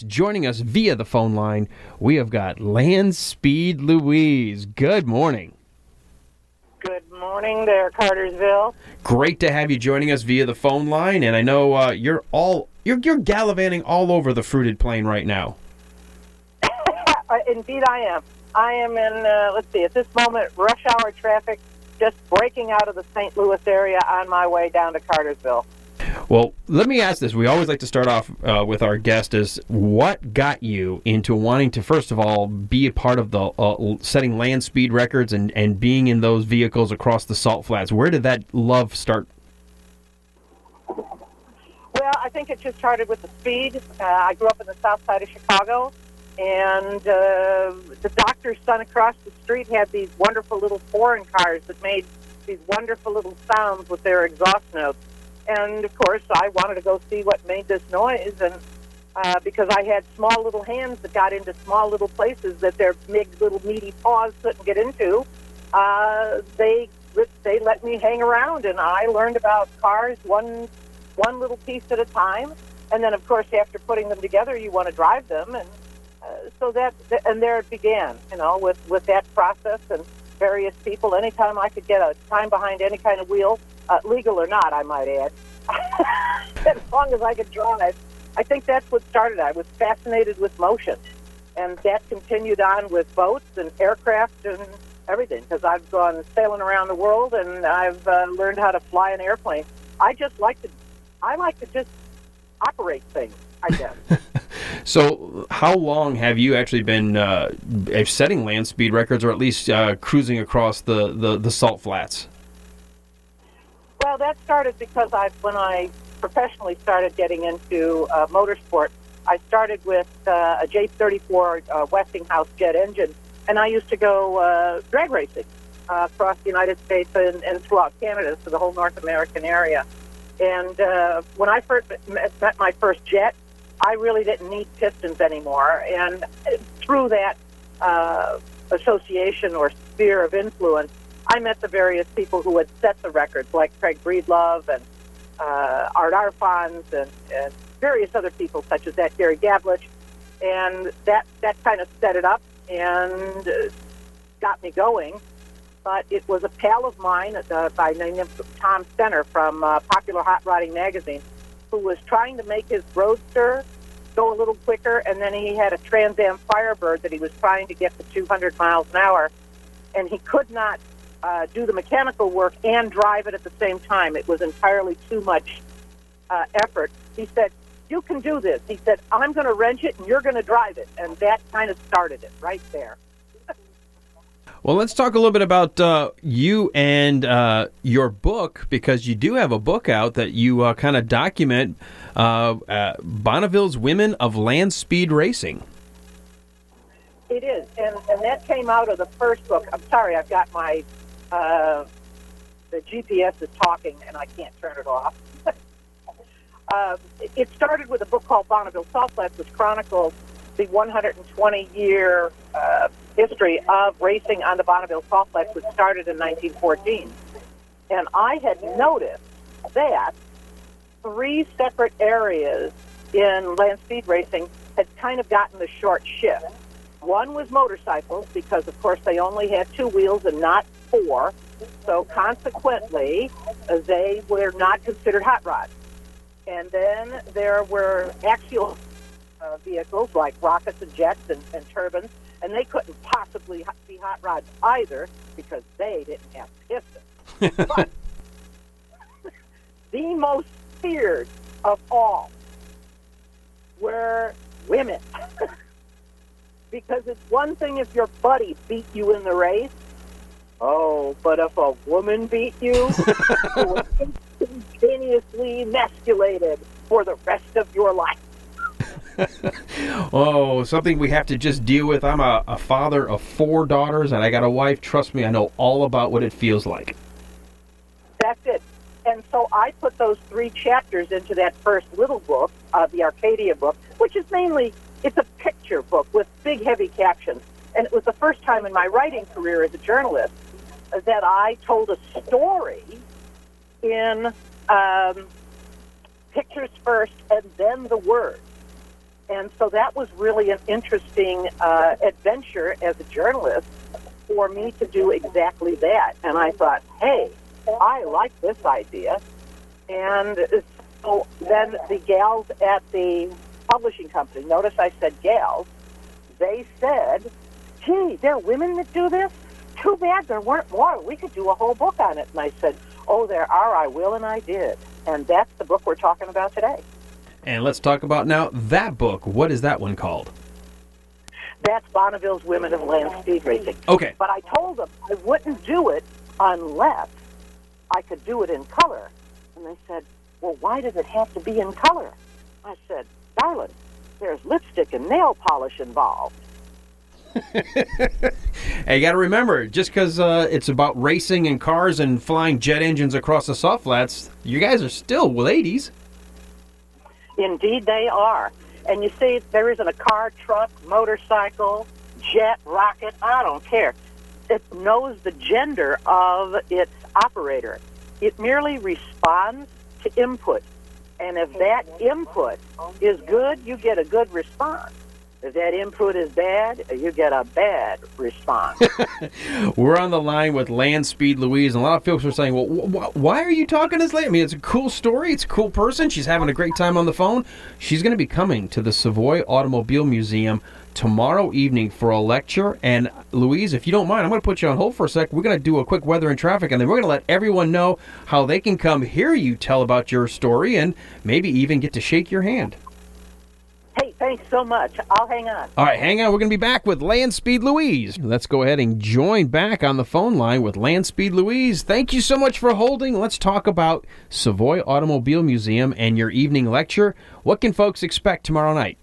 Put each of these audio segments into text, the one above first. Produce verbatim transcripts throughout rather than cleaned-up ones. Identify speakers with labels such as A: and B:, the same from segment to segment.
A: Joining us via the phone line, we have got Land Speed Louise. Good morning.
B: Good morning there, Cartersville.
A: Great to have you joining us via the phone line, and I know uh, you're all you're you're gallivanting all over the fruited plain right now.
B: Indeed, I am. I am in. Uh, let's see. At this moment, rush hour traffic, just breaking out of the Saint Louis area on my way down to Cartersville.
A: Well, let me ask this. We always like to start off uh, with our guest is what got you into wanting to, first of all, be a part of the uh, setting land speed records and, and being in those vehicles across the Salt Flats? Where did that love start?
B: Well, I think it just started with the speed. Uh, I grew up in the south side of Chicago, and uh, the doctor's son across the street had these wonderful little foreign cars that made these wonderful little sounds with their exhaust notes. And, of course, I wanted to go see what made this noise, and uh, because I had small little hands that got into small little places that their big little meaty paws couldn't get into, uh, they they let me hang around, and I learned about cars one one little piece at a time. And then, of course, after putting them together, you want to drive them, and uh, so that and there it began, you know, with, with that process and various people. Anytime I could get a time behind any kind of wheel, Uh, legal or not, I might add, as long as I could drive. I think that's what started. I was fascinated with motion, and that continued on with boats and aircraft and everything, because I've gone sailing around the world, and I've uh, learned how to fly an airplane. I just like to, I like to just operate things, I guess.
A: So how long have you actually been uh, setting land speed records, or at least uh, cruising across the, the, the Salt Flats?
B: Well, that started because I, when I professionally started getting into uh, motorsport, I started with uh, a J thirty-four uh, Westinghouse jet engine, and I used to go uh, drag racing uh, across the United States and, and throughout Canada, so the whole North American area. And uh, when I first met, met my first jet, I really didn't need pistons anymore, and through that uh, association or sphere of influence, I met the various people who had set the records, like Craig Breedlove and uh, Art Arfons and, and various other people such as that, Gary Gablich. And that, that kind of set it up and uh, got me going. But it was a pal of mine uh, by the name of Tom Stenner from uh, Popular Hot Rodding magazine, who was trying to make his Roadster go a little quicker, and then he had a Trans Am Firebird that he was trying to get to two hundred miles an hour, and he could not Uh, do the mechanical work and drive it at the same time. It was entirely too much uh, effort. He said, you can do this. He said, I'm going to wrench it and you're going to drive it. And that kind of started it right there.
A: Well, let's talk a little bit about uh, you and uh, your book, because you do have a book out that you uh, kind of document uh, uh, Bonneville's Women of Land Speed Racing.
B: It is, and, and that came out of the first book. I'm sorry, I've got my, uh, the G P S is talking, and I can't turn it off. uh, it started with a book called Bonneville Salt Flats, which chronicles the one hundred twenty year uh, history of racing on the Bonneville Salt Flats, which started in nineteen fourteen. And I had noticed that three separate areas in land speed racing had kind of gotten the short shift. One was motorcycles, because, of course, they only had two wheels and not four. So, consequently, they were not considered hot rods. And then there were axial uh, vehicles like rockets and jets and, and turbines, and they couldn't possibly be hot rods either because they didn't have pistons. But the most feared of all were women. Because it's one thing if your buddy beat you in the race. Oh, but if a woman beat you, you were instantaneously emasculated for the rest of your life.
A: Oh, something we have to just deal with. I'm a, a father of four daughters, and I got a wife. Trust me, I know all about what it feels like.
B: That's it. And so I put those three chapters into that first little book, uh, the Arcadia book, which is mainly, it's a picture book with big, heavy captions. And it was the first time in my writing career as a journalist that I told a story in um, pictures first and then the words. And so that was really an interesting uh, adventure as a journalist for me to do exactly that. And I thought, hey, I like this idea. And so then the gals at the publishing company, notice I said gals, they said, gee, there are women that do this? Too bad there weren't more. We could do a whole book on it. And I said, oh, there are, I will, and I did. And that's the book we're talking about today.
A: And let's talk about now that book. What is that one called?
B: That's Bonneville's Women of Land Speed Racing.
A: Okay.
B: But I told them I wouldn't do it unless I could do it in color. And they said, well, why does it have to be in color? I said, darling, there's lipstick and nail polish involved.
A: Hey, you got to remember, just because uh, it's about racing and cars and flying jet engines across the soft flats, you guys are still ladies.
B: Indeed they are. And you see, there isn't a car, truck, motorcycle, jet, rocket, I don't care. It knows the gender of its operator. It merely responds to input. And if that input is good, you get a good response. If that input is bad, you get a bad response.
A: We're on the line with Land Speed Louise, and a lot of folks are saying, well, wh- why are you talking to this lady? I mean, it's a cool story. It's a cool person. She's having a great time on the phone. She's going to be coming to the Savoy Automobile Museum tomorrow evening for a lecture. And, Louise, if you don't mind, I'm going to put you on hold for a sec. We're going to do a quick weather and traffic, and then we're going to let everyone know how they can come hear you tell about your story and maybe even get to shake your hand.
B: Hey, thanks so much. I'll hang on.
A: All right, hang on. We're going to be back with Land Speed Louise. Let's go ahead and join back on the phone line with Land Speed Louise. Thank you so much for holding. Let's talk about Savoy Automobile Museum and your evening lecture. What can folks expect tomorrow night?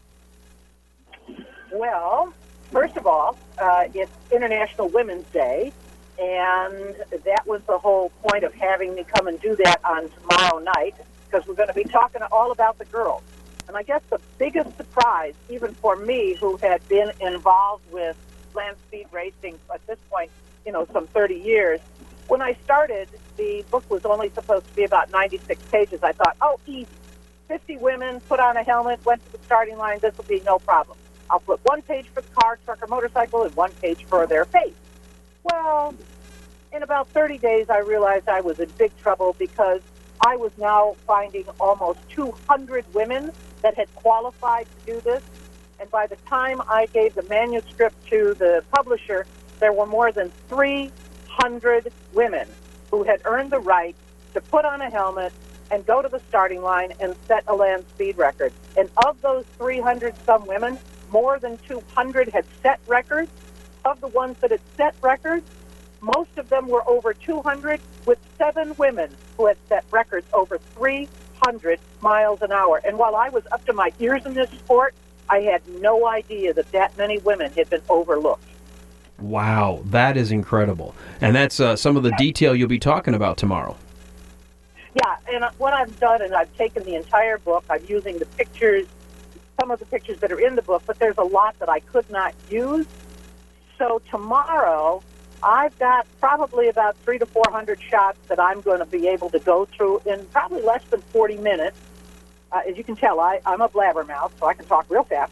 B: Well, first of all, uh, it's International Women's Day, and that was the whole point of having me come and do that on tomorrow night, because we're going to be talking all about the girls. And I guess the biggest surprise, even for me, who had been involved with land speed racing at this point, you know, some thirty years, when I started, the book was only supposed to be about ninety-six pages. I thought, oh, easy. fifty women, put on a helmet, went to the starting line. This will be no problem. I'll put one page for the car, truck, or motorcycle, and one page for their face. Well, in about thirty days, I realized I was in big trouble because I was now finding almost two hundred women that had qualified to do this. And by the time I gave the manuscript to the publisher, there were more than three hundred women who had earned the right to put on a helmet and go to the starting line and set a land speed record. And of those three hundred some women, more than two hundred had set records. Of the ones that had set records, most of them were over two hundred, with seven women who had set records over three hundred miles an hour. And while I was up to my ears in this sport, I had no idea that that many women had been overlooked.
A: Wow, that is incredible. And that's uh, some of the detail you'll be talking about tomorrow.
B: Yeah, and what I've done, and I've taken the entire book, I'm using the pictures, some of the pictures that are in the book, but there's a lot that I could not use. So tomorrow, I've got probably about three to four hundred shots that I'm going to be able to go through in probably less than forty minutes. Uh, as you can tell, I, I'm a blabbermouth, so I can talk real fast.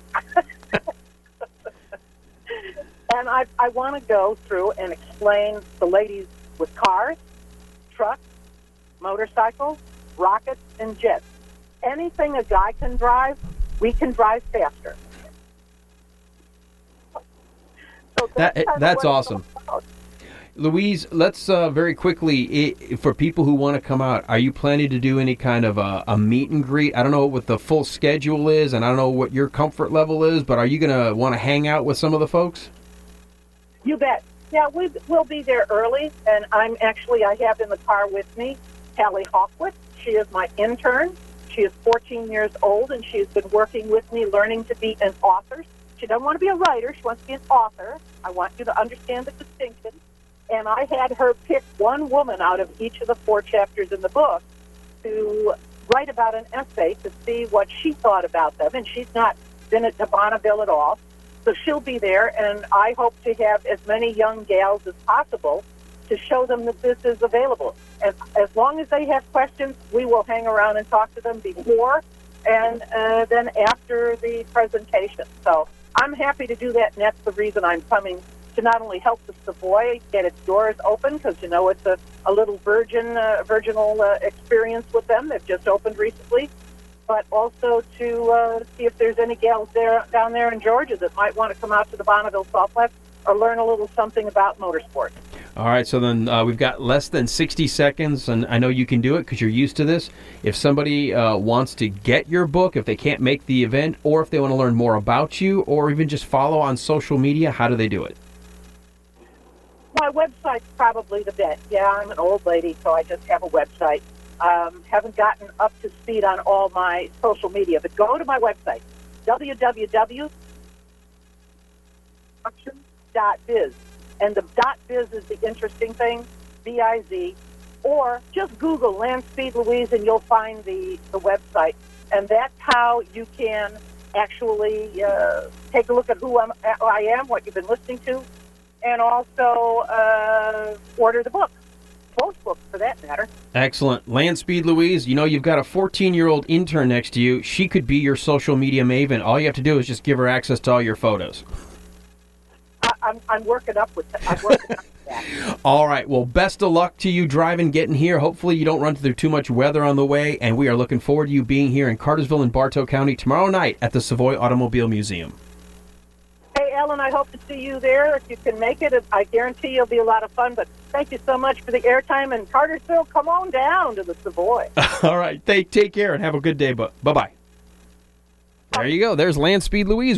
B: And I, I want to go through and explain the ladies with cars, trucks, motorcycles, rockets, and jets. Anything a guy can drive, we can drive faster. So
A: That,
B: that's
A: that's awesome. Louise, let's uh, very quickly, I, for people who want to come out, are you planning to do any kind of a, a meet and greet? I don't know what the full schedule is, and I don't know what your comfort level is, but are you going to want to hang out with some of the folks?
B: You bet. Yeah, we, we'll be there early, and I'm actually, I have in the car with me Hallie Hawkwood. She is my intern. She is fourteen years old, and she's been working with me learning to be an author. She doesn't want to be a writer. She wants to be an author. I want you to understand the distinction. And I had her pick one woman out of each of the four chapters in the book to write about an essay to see what she thought about them. And she's not been at Bonneville at all. So she'll be there, and I hope to have as many young gals as possible to show them that this is available. And as long as they have questions, we will hang around and talk to them before and uh, then after the presentation. So I'm happy to do that, and that's the reason I'm coming, to not only help the Savoy get its doors open, because, you know, it's a, a little virgin, uh, virginal uh, experience with them. They've just opened recently. But also to uh, see if there's any gals there down there in Georgia that might want to come out to the Bonneville Salt Flats or learn a little something about motorsports.
A: All right, so then uh, we've got less than sixty seconds, and I know you can do it because you're used to this. If somebody uh, wants to get your book, if they can't make the event, or if they want to learn more about you, or even just follow on social media, how do they do it?
B: My website's probably the best. Yeah, I'm an old lady, so I just have a website. Um, haven't gotten up to speed on all my social media, but go to my website, w w w dot biz. And the .biz is the interesting thing, B I Z, or just Google Land Speed Louise and you'll find the, the website. And that's how you can actually uh, take a look at who I'm, I am, what you've been listening to, and also uh, order the book. Both books, for that matter.
A: Excellent. Land Speed Louise, you know you've got a fourteen-year-old intern next to you. She could be your social media maven. All you have to do is just give her access to all your photos.
B: I, I'm, I'm working up with that. I'm working up with that.
A: All right. Well, best of luck to you driving, getting here. Hopefully you don't run through too much weather on the way, and we are looking forward to you being here in Cartersville and Bartow County tomorrow night at the Savoy Automobile Museum.
B: Hey, Ellen, I hope to see you there. If you can make it, I guarantee it'll be a lot of fun. But thank you so much for the airtime. And Cartersville, come on down to the Savoy.
A: All right. Take, take care and have a good day. But Bye-bye. There you go. There's Land Speed Louise.